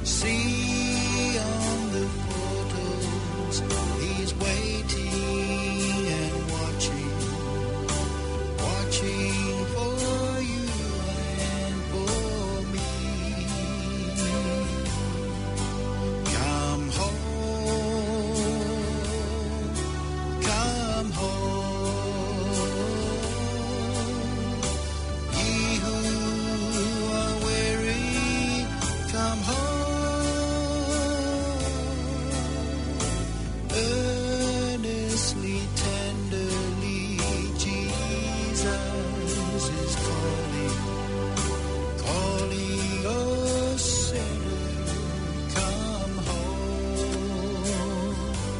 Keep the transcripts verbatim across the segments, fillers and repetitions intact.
See on the portals, he's waiting and watching, watching for you and for me. Come home, come home, ye who are weary, come home. Earnestly, tenderly, Jesus is calling, calling, oh sinner, come home.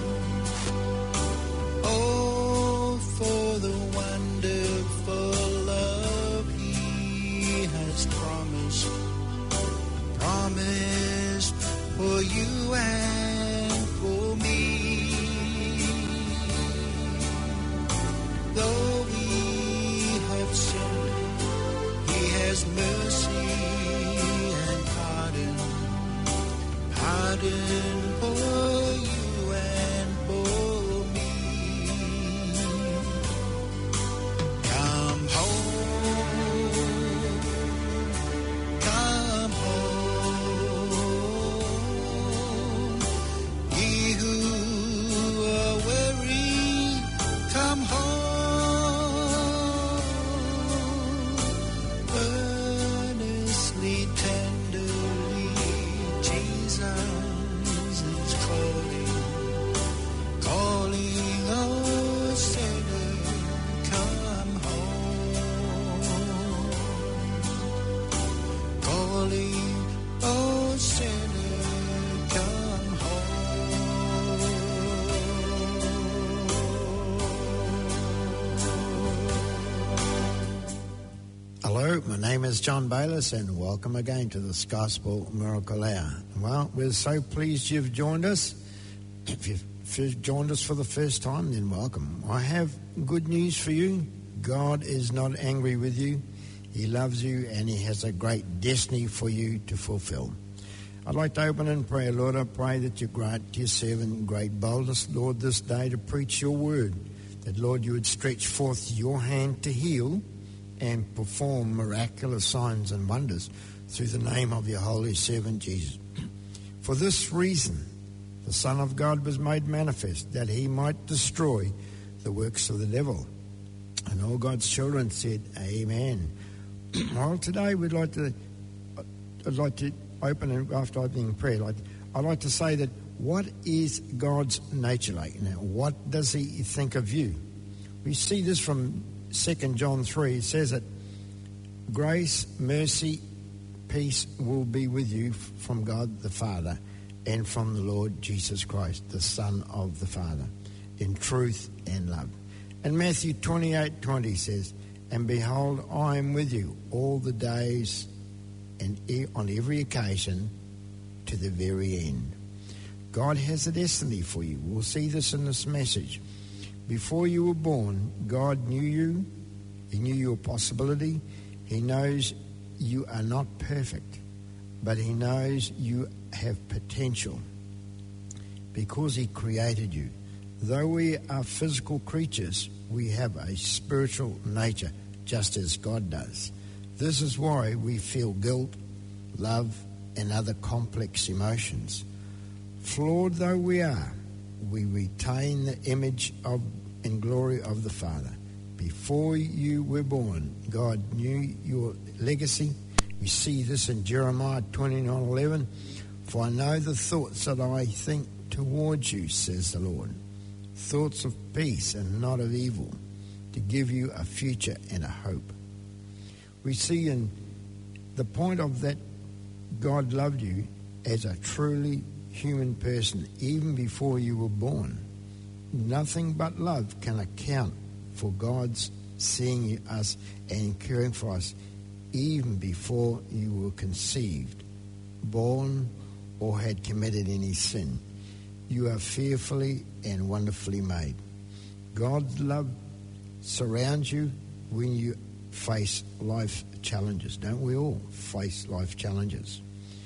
Oh, for the wonderful love he has promised, promised for you and for me. Though we have sinned, he has mercy and pardon, pardon for you and for me. Come home, come home, ye who are weary, come home. Earnestly, tenderly, Jesus is calling, calling, oh sinner, come home. Calling, oh sinner, come home. Hello, my name is John Bayliss, and welcome again to this Gospel Miracle Hour. Well, we're so pleased you've joined us. If you've f- joined us for the first time, then welcome. I have good news for you. God is not angry with you. He loves you, and he has a great destiny for you to fulfill. I'd like to open in prayer. Lord, I pray that you grant to your servant great boldness, Lord, this day to preach your word. That, Lord, you would stretch forth your hand to heal and perform miraculous signs and wonders through the name of your holy servant Jesus. For this reason, the Son of God was made manifest, that he might destroy the works of the devil. And all God's children said, Amen. Well, today we'd like to, I'd like to open, and after opening prayer, like, I'd like to say that what is God's nature like? Now, what does he think of you? We see this from Second John three. It says that grace, mercy, peace will be with you from God the Father and from the Lord Jesus Christ, the Son of the Father, in truth and love. And Matthew twenty-eight twenty says, and behold, I am with you all the days and on every occasion to the very end. God has a destiny for you. We'll see this in this message. Before you were born, God knew you. He knew your possibility. He knows you are not perfect, but he knows you have potential because he created you. Though we are physical creatures, we have a spiritual nature, just as God does. This is why we feel guilt, love, and other complex emotions. Flawed though we are, we retain the image of and glory of the Father. Before you were born, God knew your legacy. We see this in Jeremiah twenty-nine eleven. For I know the thoughts that I think towards you, says the Lord. Thoughts of peace and not of evil, to give you a future and a hope. We see in the point of that God loved you as a truly human person, even before you were born. Nothing but love can account for God's seeing us and caring for us, even before you were conceived, born, or had committed any sin. You are fearfully and wonderfully made. God's love surrounds you when you face life challenges. Don't we all face life challenges?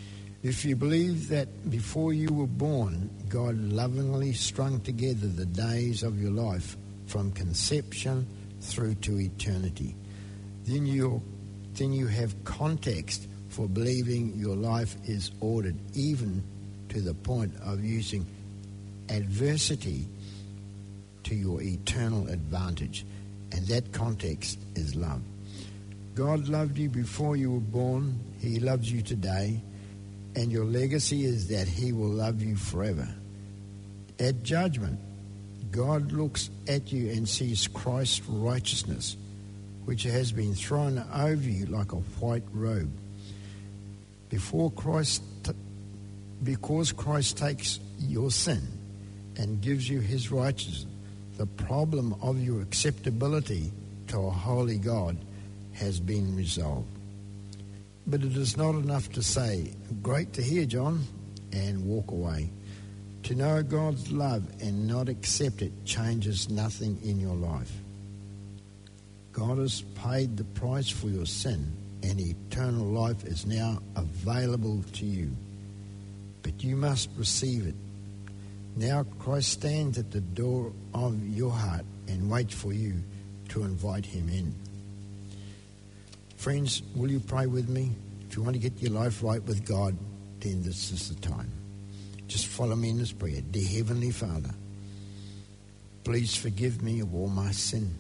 If you believe that before you were born, God lovingly strung together the days of your life from conception through to eternity, then you then you have context for believing your life is ordered, even to the point of using adversity to your eternal advantage. And that context is love. God loved you before you were born. He loves you today. And your legacy is that he will love you forever. At judgment, God looks at you and sees Christ's righteousness, which has been thrown over you like a white robe. Before Christ, because Christ takes your sin and gives you his righteousness, the problem of your acceptability to a holy God has been resolved. But it is not enough to say, "Great to hear, John," and walk away. To know God's love and not accept it changes nothing in your life. God has paid the price for your sin, and eternal life is now available to you. But you must receive it. Now Christ stands at the door of your heart and waits for you to invite him in. Friends, will you pray with me? If you want to get your life right with God, then this is the time. Just follow me in this prayer. Dear Heavenly Father, please forgive me of all my sin.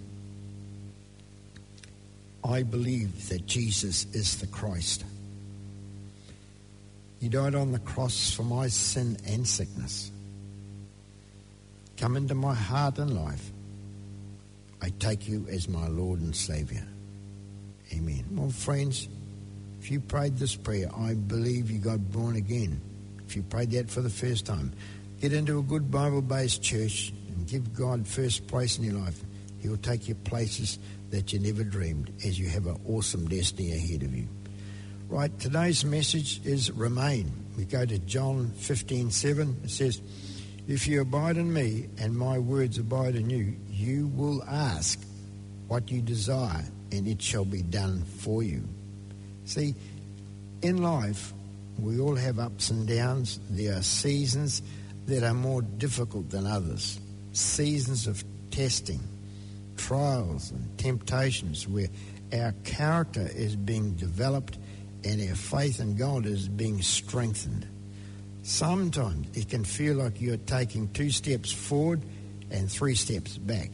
I believe that Jesus is the Christ. He died on the cross for my sin and sickness. Come into my heart and life. I take you as my Lord and Savior. Amen. Well, friends, if you prayed this prayer, I believe you got born again. If you prayed that for the first time, get into a good Bible-based church and give God first place in your life. He'll take you places that you never dreamed, as you have an awesome destiny ahead of you. Right, today's message is remain. We go to John fifteen seven. It says, "If you abide in me and my words abide in you, you will ask what you desire, and it shall be done for you." See, in life, we all have ups and downs. There are seasons that are more difficult than others. Seasons of testing, trials and temptations where our character is being developed and our faith in God is being strengthened. Sometimes it can feel like you're taking two steps forward and three steps back.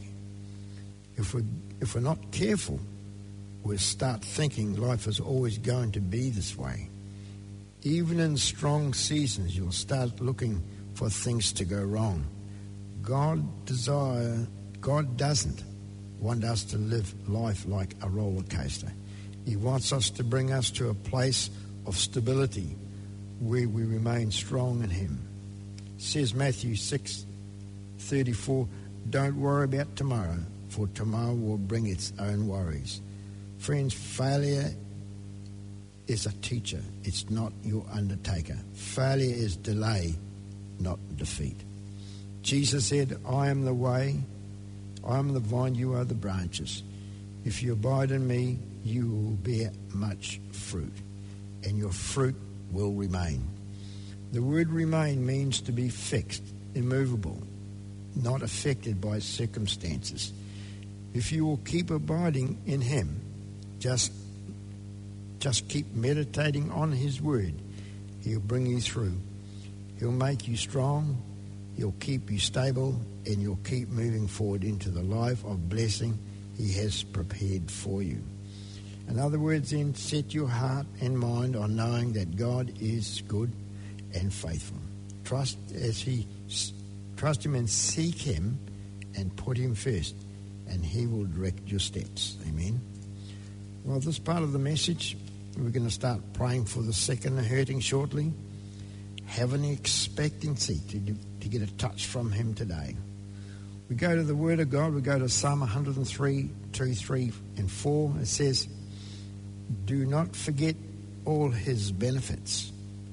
If we if we're not careful, we'll start thinking life is always going to be this way. Even in strong seasons, you'll start looking for things to go wrong. God desire, God doesn't want us to live life like a roller coaster. He wants us to bring us to a place of stability where we remain strong in him. It says Matthew six thirty-four, "Don't worry about tomorrow, for tomorrow will bring its own worries." Friends, failure is a teacher. It's not your undertaker. Failure is delay, not defeat. Jesus said, "I am the way, I am the vine, you are the branches. If you abide in me, you will bear much fruit, and your fruit will remain." The word remain means to be fixed, immovable, not affected by circumstances. If you will keep abiding in him, just, just keep meditating on his word, he'll bring you through. He'll make you strong, he'll keep you stable, and you'll keep moving forward into the life of blessing he has prepared for you. In other words, then, set your heart and mind on knowing that God is good and faithful. Trust as he trust him and seek him and put him first, and he will direct your steps. Amen. Well, this part of the message, we're going to start praying for the sick and the hurting shortly. Have an expectancy to do, to get a touch from him today. We go to the Word of God. We go to Psalm one hundred three, two, three, and four. It says, "Do not forget all his benefits."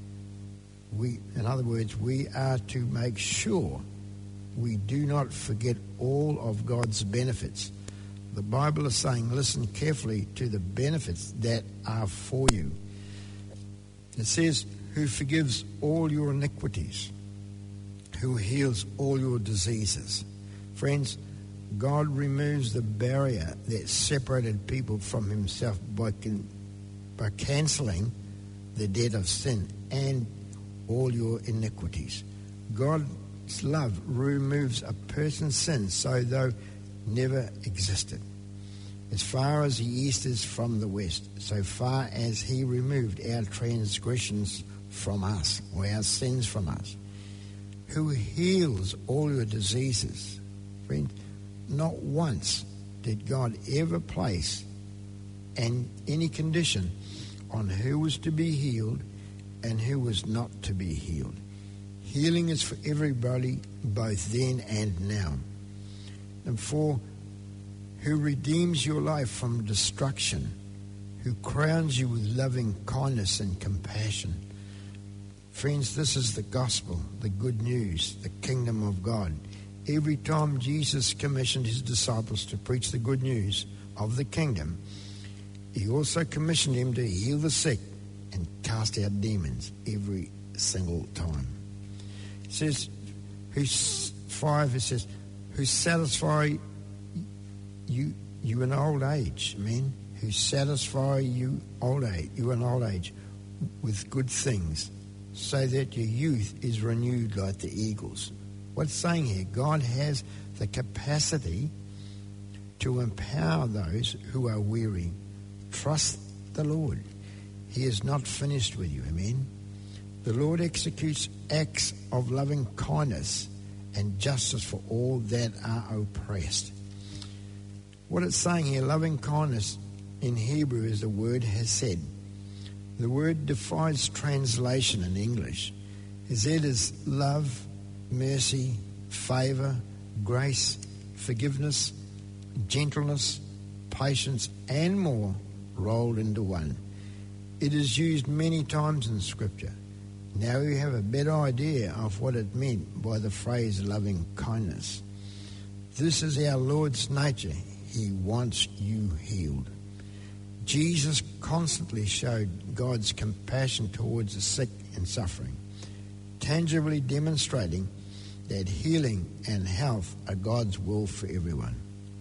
We, in other words, we are to make sure we do not forget all of God's benefits. The Bible is saying, listen carefully to the benefits that are for you. It says, who forgives all your iniquities, who heals all your diseases. Friends, God removes the barrier that separated people from himself by, can, by cancelling the debt of sin and all your iniquities. God's love removes a person's sin so though never existed. As far as the east is from the west, so far as he removed our transgressions from us, or our sins from us. Who heals all your diseases. Friend, not once did God ever place an, any condition on who was to be healed and who was not to be healed. Healing is for everybody, both then and now. And for who redeems your life from destruction, who crowns you with loving kindness and compassion. Friends, this is the gospel, the good news, the kingdom of God. Every time Jesus commissioned his disciples to preach the good news of the kingdom, he also commissioned them to heal the sick and cast out demons every single time. It says, who's five, it says, who satisfy you you in old age, men, who satisfy you old age, you in old age with good things, so that your youth is renewed like the eagles. What's saying here? God has the capacity to empower those who are weary. Trust the Lord. He is not finished with you, amen? The Lord executes acts of loving kindness and justice for all that are oppressed. What it's saying here, loving kindness in Hebrew, as the word has said. The word defies translation in English. It is love, mercy, favour, grace, forgiveness, gentleness, patience, and more rolled into one. It is used many times in Scripture. Now you have a better idea of what it meant by the phrase loving kindness. This is our Lord's nature. He wants you healed. Jesus constantly showed God's compassion towards the sick and suffering, tangibly demonstrating that healing and health are God's will for everyone.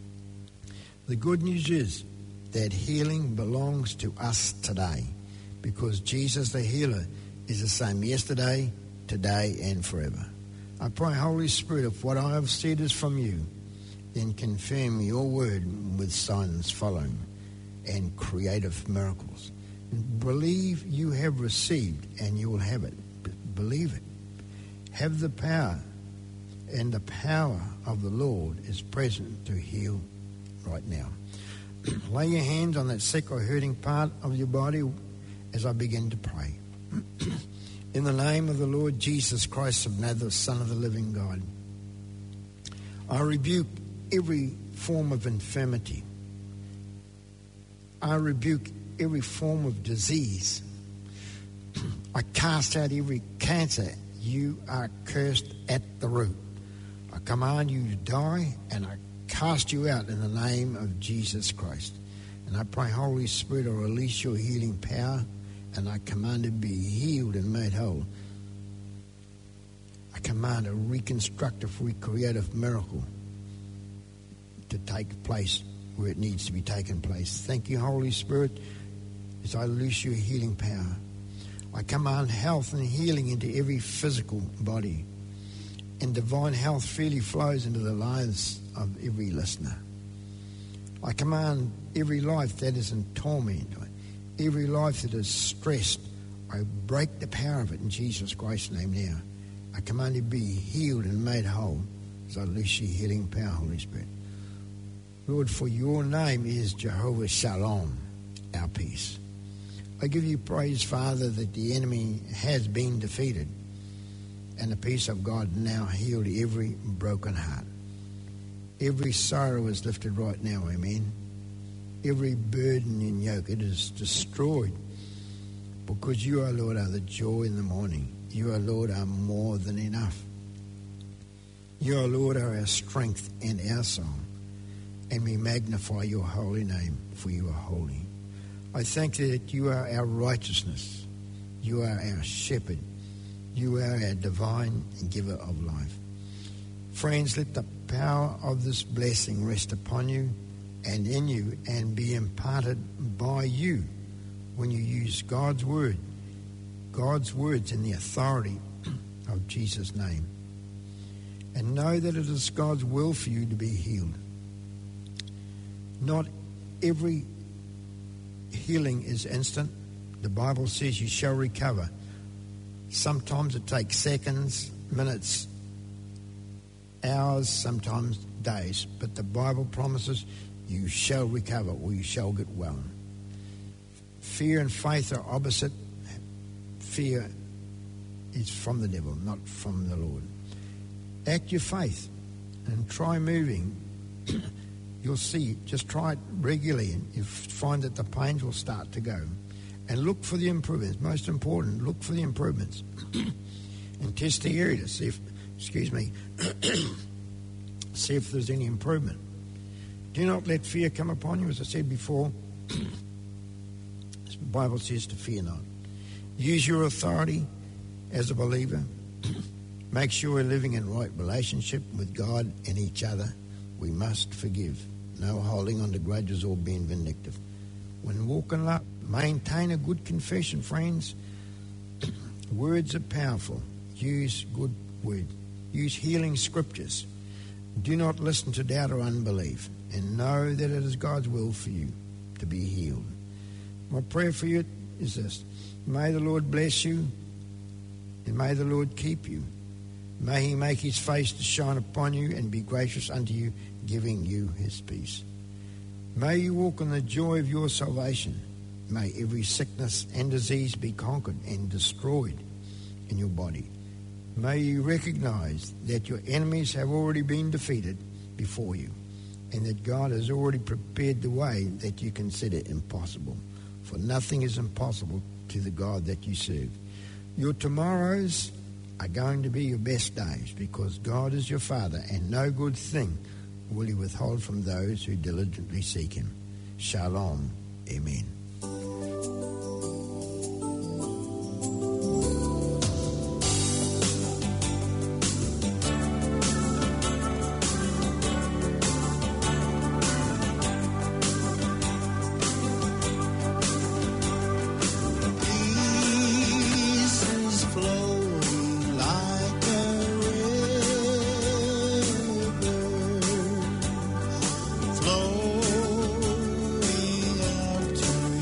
The good news is that healing belongs to us today, because Jesus the healer is the same yesterday, today, and forever. I pray, Holy Spirit, if what I have said is from you, then confirm your word with signs following and creative miracles. Believe you have received and you will have it. B- believe it. Have the power, and the power of the Lord is present to heal right now. Lay your hands on that sick or hurting part of your body as I begin to pray. In the name of the Lord Jesus Christ of Nazareth, Son of the living God, I rebuke every form of infirmity. I rebuke every form of disease. I cast out every cancer. You are cursed at the root. I command you to die, and I cast you out in the name of Jesus Christ. And I pray, Holy Spirit, to release your healing power, and I command to be healed and made whole. I command a reconstructive, recreative miracle to take place where it needs to be taken place. Thank you, Holy Spirit, as I loose your healing power. I command health and healing into every physical body, and divine health freely flows into the lives of every listener. I command every life that is in torment, every life that is stressed, I break the power of it in Jesus Christ's name now. I command you to be healed and made whole as I loose your healing power, Holy Spirit. Lord, for your name is Jehovah Shalom, our peace. I give you praise, Father, that the enemy has been defeated, and the peace of God now healed every broken heart. Every sorrow is lifted right now, amen. Every burden and yoke, it is destroyed, because you, our Lord, are the joy in the morning. You, our Lord, are more than enough. You, our Lord, are our strength and our song. And we magnify your holy name, for you are holy. I thank you that you are our righteousness. You are our shepherd. You are our divine giver of life. Friends, let the power of this blessing rest upon you and in you and be imparted by you when you use God's word, God's words in the authority of Jesus' name. And know that it is God's will for you to be healed. Not every healing is instant. The Bible says you shall recover. Sometimes it takes seconds, minutes, hours, sometimes days. But the Bible promises you shall recover or you shall get well. Fear and faith are opposite. Fear is from the devil, not from the Lord. Act your faith and try moving. You'll see, just try it regularly and you find that the pains will start to go. And look for the improvements. Most important, look for the improvements. And test the area to see if, excuse me, see if there's any improvement. Do not let fear come upon you, as I said before. The Bible says to fear not. Use your authority as a believer. Make sure we're living in right relationship with God and each other. We must forgive. No holding on to grudges or being vindictive. When walking up, maintain a good confession, friends. Words are powerful. Use good word. Use healing scriptures. Do not listen to doubt or unbelief. And know that it is God's will for you to be healed. My prayer for you is this. May the Lord bless you. And may the Lord keep you. May he make his face to shine upon you and be gracious unto you, giving you his peace. May you walk in the joy of your salvation. May every sickness and disease be conquered and destroyed in your body. May you recognize that your enemies have already been defeated before you, and that God has already prepared the way that you consider impossible. For nothing is impossible to the God that you serve. Your tomorrows are going to be your best days, because God is your Father, and no good thing will he withhold from those who diligently seek him. Shalom. Amen. Flowing out to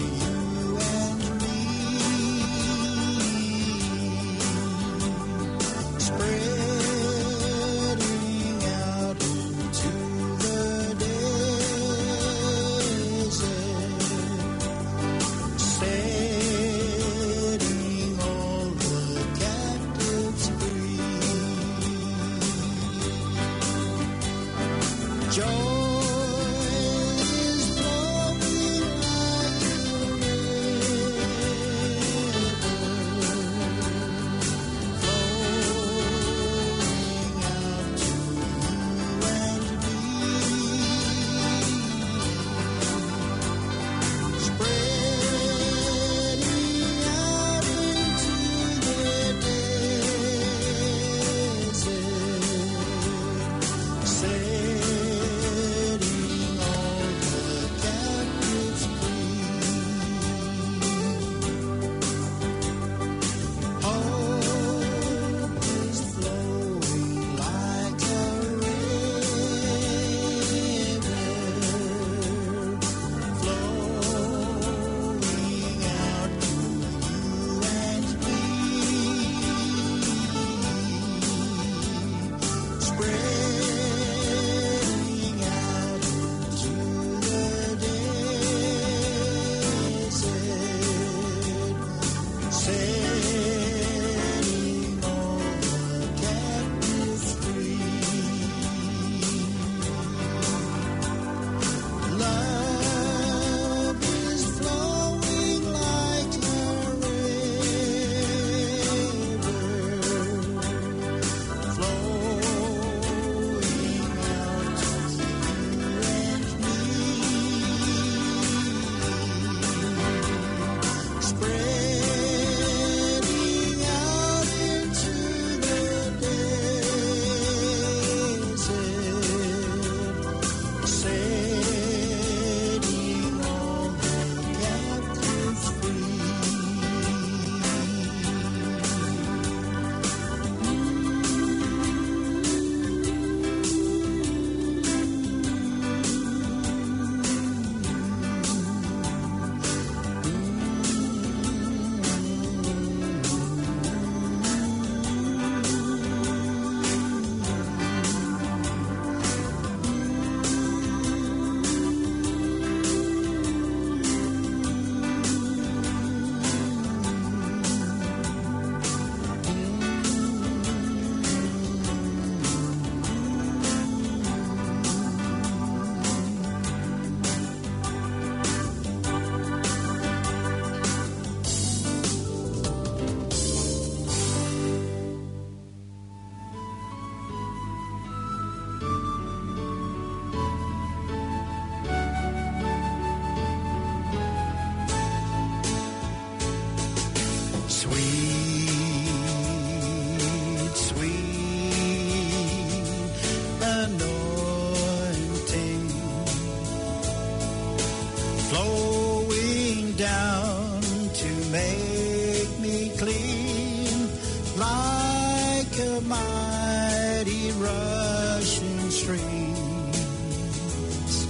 a mighty rushing streams.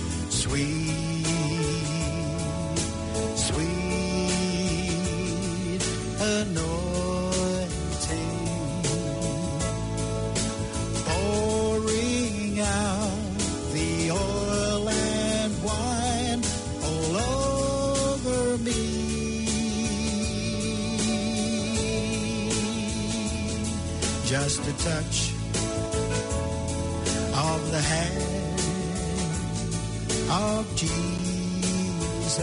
Sweet, sweet anointing, pouring out the oil and wine all over me. Just a touch of the hand of Jesus,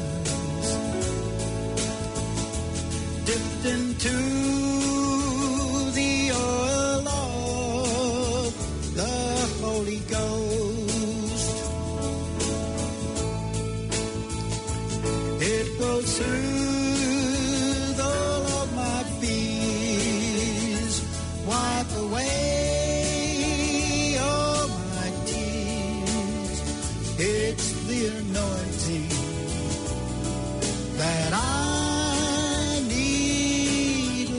dipped into the oil of the Holy Ghost. It will soothe all of my fears, wipe away all my tears. It's the anointing that I need,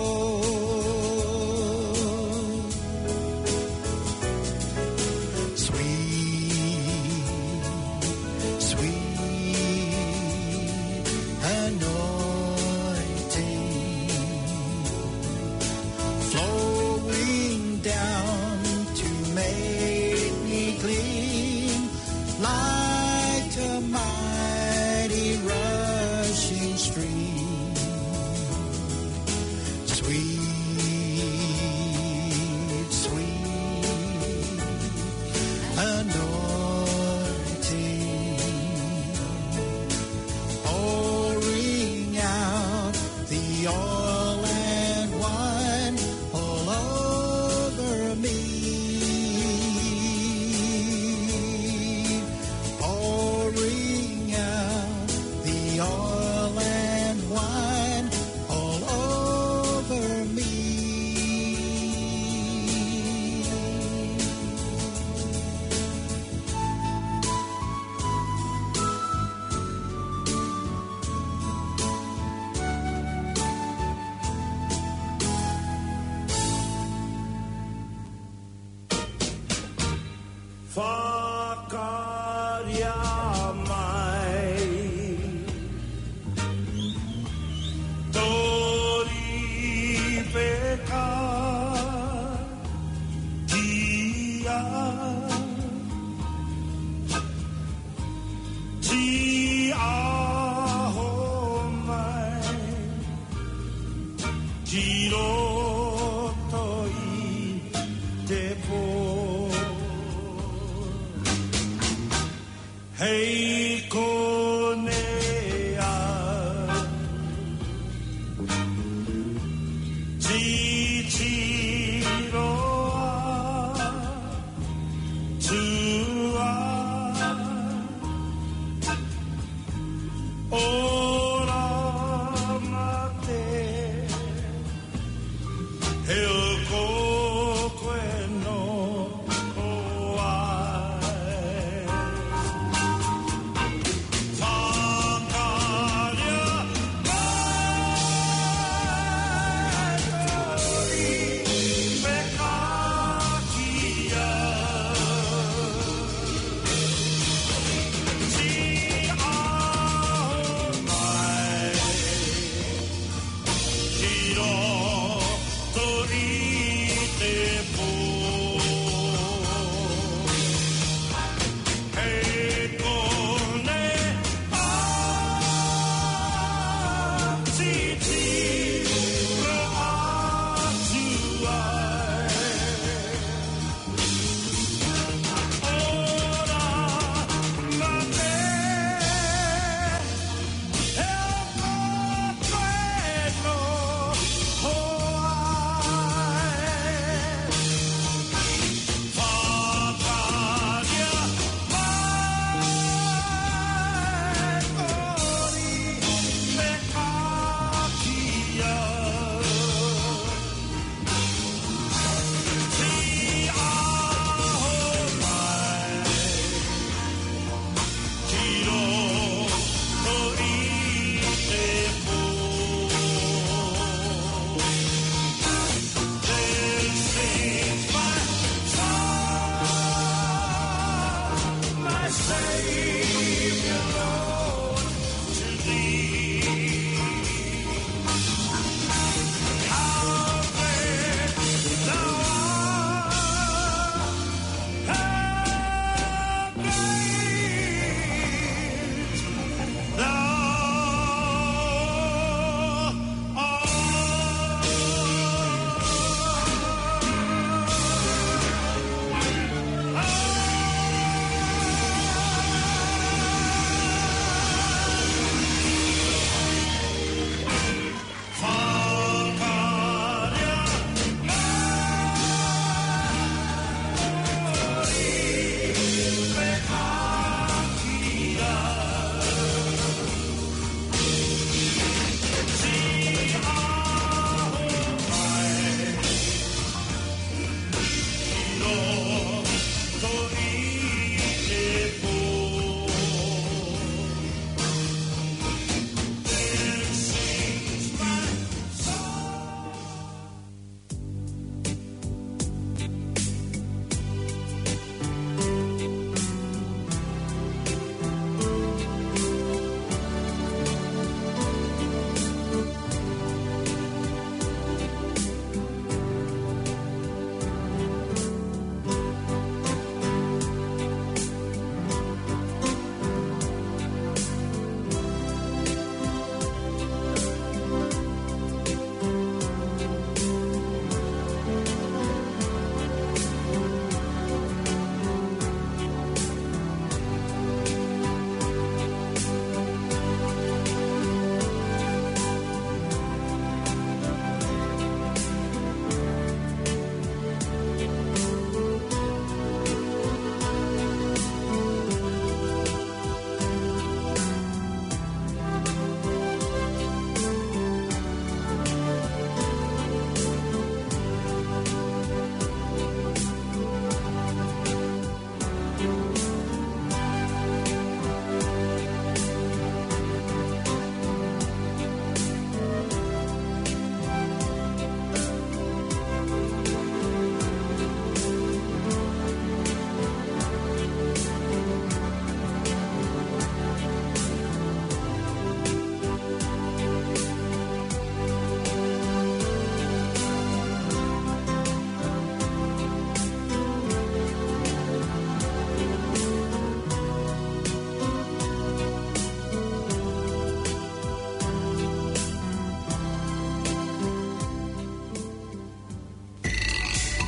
Lord. Sweet, sweet anointing, flowing down to make me clean like a mighty rushing stream. Sweet, sweet anointing, pouring out the oil and wine all over me, pouring out the oil and wine all over me. Far